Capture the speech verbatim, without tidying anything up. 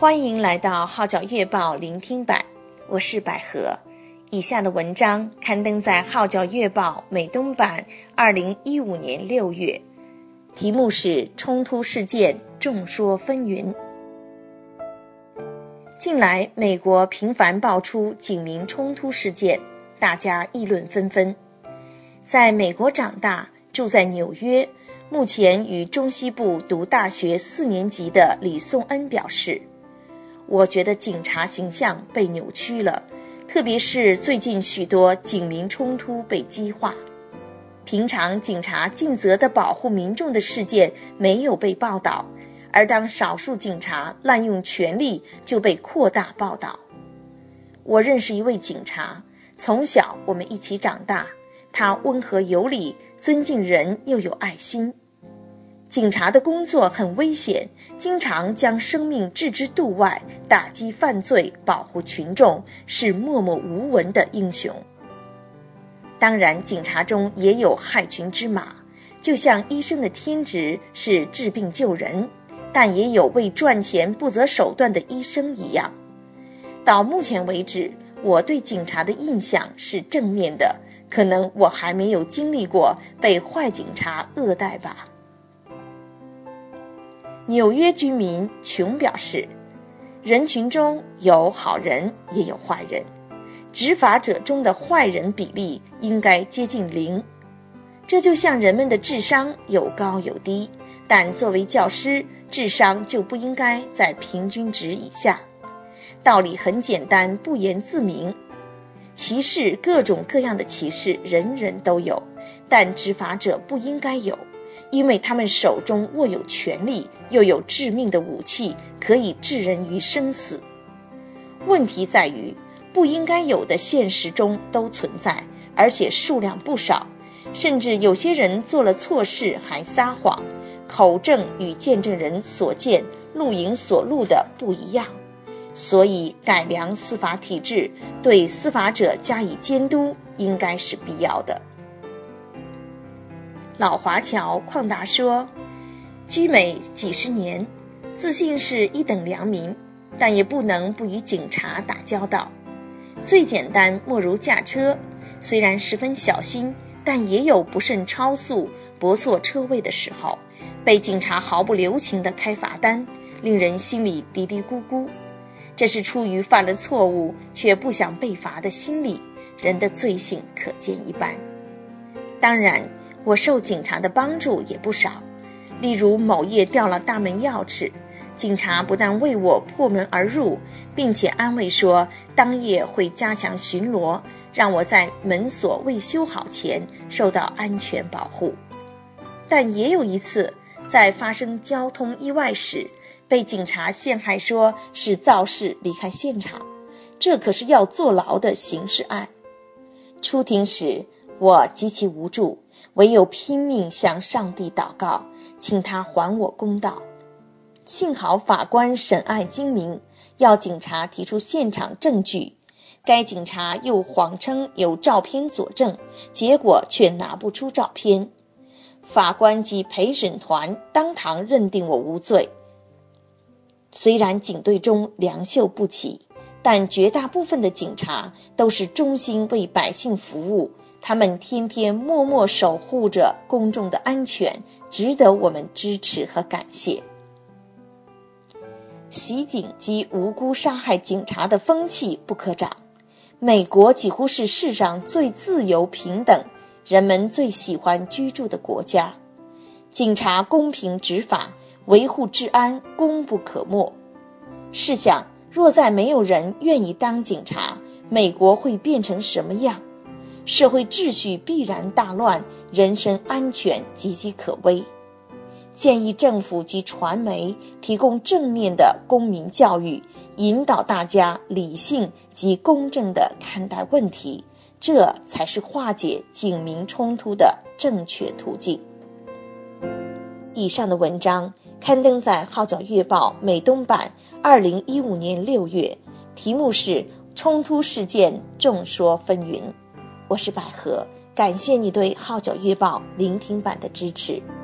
欢迎来到号角月报聆听版，我是百合。以下的文章刊登在号角月报美东版二零一五年六月，题目是冲突事件众说纷纭。近来美国频繁爆出警民冲突事件，大家议论纷纷。在美国长大，住在纽约，目前与中西部读大学四年级的李颂恩表示，我觉得警察形象被扭曲了，特别是最近许多警民冲突被激化。平常警察尽责地保护民众的事件没有被报道，而当少数警察滥用权力就被扩大报道。我认识一位警察，从小我们一起长大，他温和有礼，尊敬人又有爱心。警察的工作很危险，经常将生命置之度外，打击犯罪，保护群众，是默默无闻的英雄。当然，警察中也有害群之马，就像医生的天职是治病救人，但也有为赚钱不择手段的医生一样。到目前为止，我对警察的印象是正面的，可能我还没有经历过被坏警察恶待吧。纽约居民琼表示，人群中有好人也有坏人，执法者中的坏人比例应该接近零。这就像人们的智商有高有低，但作为教师，智商就不应该在平均值以下。道理很简单，不言自明。歧视，各种各样的歧视人人都有，但执法者不应该有，因为他们手中握有权力，又有致命的武器，可以置人于生死。问题在于，不应该有的现实中都存在，而且数量不少，甚至有些人做了错事还撒谎，口证与见证人所见、录影所录的不一样。所以改良司法体制，对司法者加以监督，应该是必要的。老华侨邝达说，居美几十年，自信是一等良民，但也不能不与警察打交道。最简单莫如驾车，虽然十分小心，但也有不慎超速、泊错车位的时候，被警察毫不留情地开罚单，令人心里嘀嘀咕咕。这是出于犯了错误却不想被罚的心理，人的罪性可见一斑。当然，我受警察的帮助也不少，例如某夜掉了大门钥匙，警察不但为我破门而入，并且安慰说当夜会加强巡逻，让我在门锁未修好前受到安全保护。但也有一次，在发生交通意外时，被警察陷害说是肇事离开现场，这可是要坐牢的刑事案。出庭时，我极其无助，唯有拼命向上帝祷告，请他还我公道。幸好法官审案精明，要警察提出现场证据，该警察又谎称有照片佐证，结果却拿不出照片。法官及陪审团当堂认定我无罪。虽然警队中良莠不齐，但绝大部分的警察都是忠心为百姓服务，他们天天默默守护着公众的安全，值得我们支持和感谢。袭警及无辜杀害警察的风气不可长。美国几乎是世上最自由平等，人们最喜欢居住的国家。警察公平执法，维护治安，功不可没。试想，若再没有人愿意当警察，美国会变成什么样？社会秩序必然大乱，人身安全岌岌可危。建议政府及传媒提供正面的公民教育，引导大家理性及公正地看待问题，这才是化解警民冲突的正确途径。以上的文章刊登在号角月报美东版二零一五年六月，题目是冲突事件众说纷纭。我是百合，感谢你对号角月报聆听版的支持。